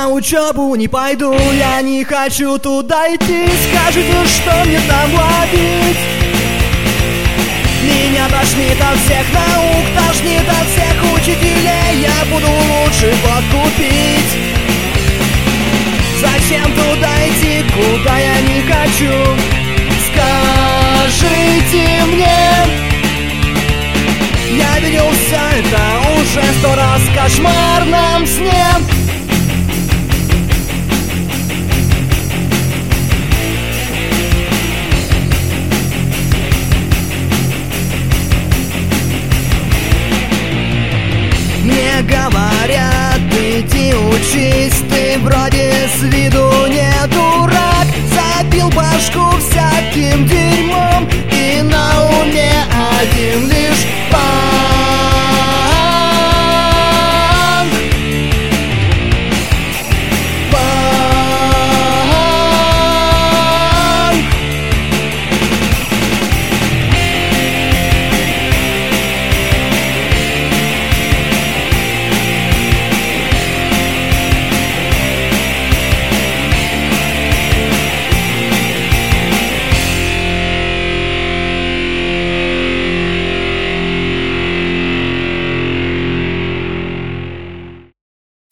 учебу не пойду, я не хочу туда идти. Скажите, что мне там ловить? Меня тошнит от всех наук, тошнит от всех учителей. Я буду лучше подкупить. Зачем туда идти, куда я не хочу? Скажите мне. Я видел все это уже 100 раз в кошмарном сне. Мне говорят, иди учись, ты вроде с виду не дурак. Забил башку всяким дерьмом и на